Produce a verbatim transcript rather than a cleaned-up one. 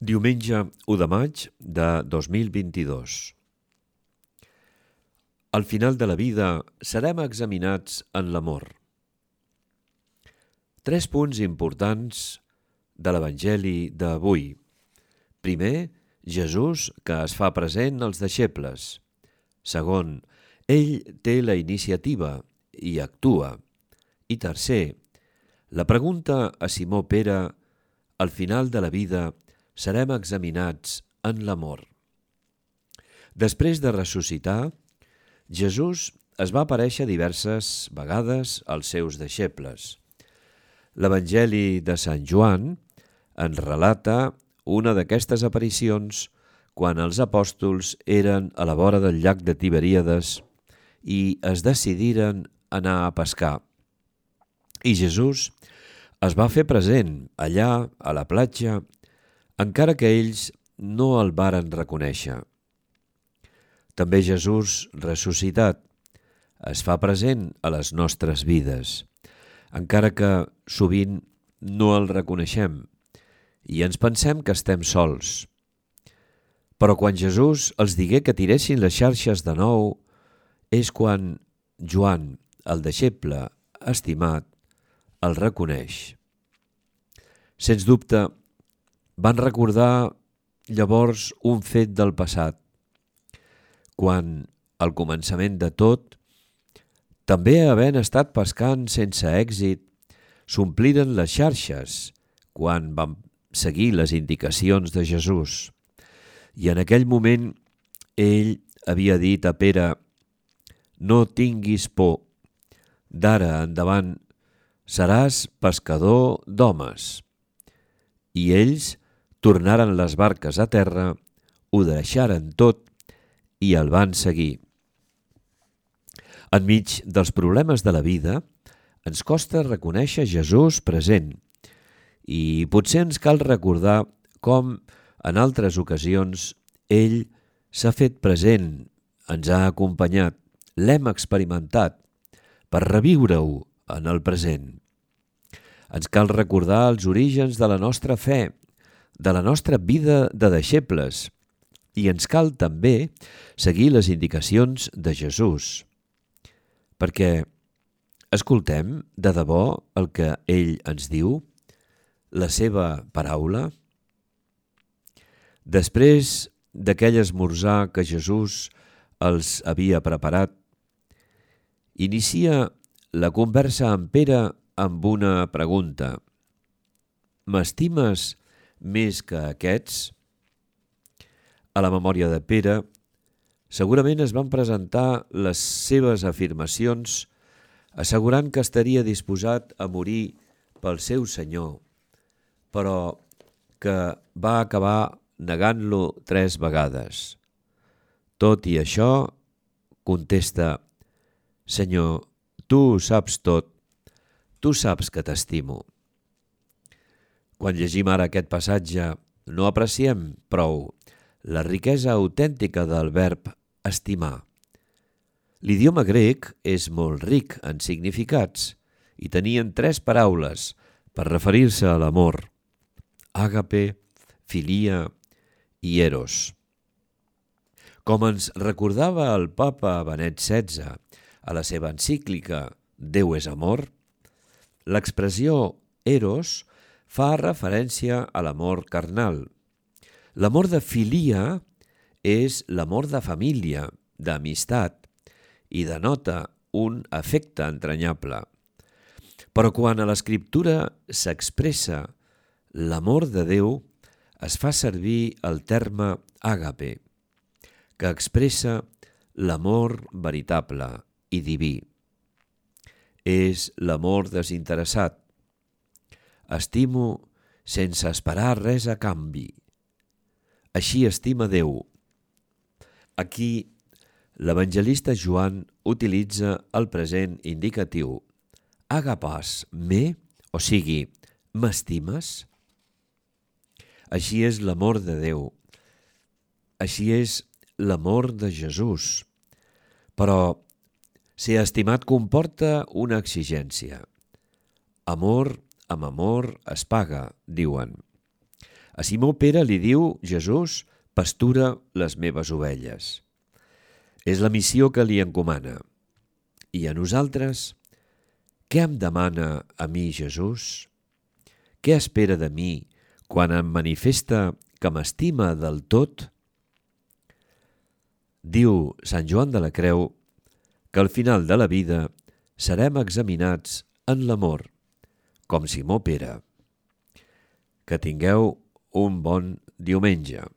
Diumenge u de maig de dos mil vint-i-dos. Al final de la vida serem examinats en l'amor. Tres punts importants de l'Evangeli d'avui. Primer, Jesús, que es fa present als deixebles. Segon, ell té la iniciativa i actua. I tercer, la pregunta a Simó Pere: al final de la vida serem examinats en l'amor. Després de ressuscitar, Jesús es va aparèixer diverses vegades als seus deixebles. L'Evangeli de Sant Joan ens relata una d'aquestes aparicions quan els apòstols eren a la vora del llac de Tiberíades i es decidiren anar a pescar. I Jesús es va fer present allà a la platja, encara que ells no el varen reconèixer. També Jesús ressuscitat es fa present a les nostres vides, encara que sovint no el reconeixem i ens pensem que estem sols. Però quan Jesús els digué que tiressin les xarxes de nou, és quan Joan, el deixeble estimat, el reconeix. Sens dubte, van recordar llavors un fet del passat, quan, al començament de tot, també havent estat pescant sense èxit, s'ompliren les xarxes quan van seguir les indicacions de Jesús. I en aquell moment ell havia dit a Pere: «No tinguis por, d'ara endavant seràs pescador d'homes». I ells tornaren les barques a terra, ho deixaren tot i el van seguir. Enmig dels problemes de la vida, ens costa reconèixer Jesús present i potser ens cal recordar com, en altres ocasions, ell s'ha fet present, ens ha acompanyat, l'hem experimentat, per reviure-ho en el present. Ens cal recordar els orígens de la nostra fe, de la nostra vida de deixebles, i ens cal també seguir les indicacions de Jesús, perquè escoltem de debò el que ell ens diu, la seva paraula. Després d'aquell esmorzar que Jesús els havia preparat, inicia la conversa amb Pere amb una pregunta: «M'estimes més que aquests?» A la memòria de Pere, segurament es van presentar les seves afirmacions assegurant que estaria disposat a morir pel seu Senyor, però que va acabar negant-lo tres vegades. Tot i això, contesta: «Senyor, tu ho saps tot, tu saps que t'estimo». Quan llegim ara aquest passatge, no apreciem prou la riquesa autèntica del verb estimar. L'idioma grec és molt ric en significats i tenien tres paraules per referir-se a l'amor: àgape, filia i eros. Com ens recordava el papa Benet setze a la seva encíclica Déu és amor, l'expressió eros fa referència a l'amor carnal. L'amor de filia és l'amor de família, d'amistat, i denota un afecte entranyable. Però quan a l'Escriptura s'expressa l'amor de Déu, es fa servir el terme àgape, que expressa l'amor veritable i diví. És l'amor desinteressat. Estimo sense esperar res a canvi. Així estima Déu. Aquí l'evangelista Joan utilitza el present indicatiu «agapàs me», o sigui, «m'estimes?» Així és l'amor de Déu. Així és l'amor de Jesús. Però ser estimat comporta una exigència. Amor amb amor es paga, diuen. A Simó Pere li diu Jesús: pastura les meves ovelles. És la missió que li encomana. I a nosaltres, què em demana a mi Jesús? Què espera de mi quan em manifesta que m'estima del tot? Diu Sant Joan de la Creu que al final de la vida serem examinats en l'amor, com Simó Pere. Que tingueu un bon diumenge.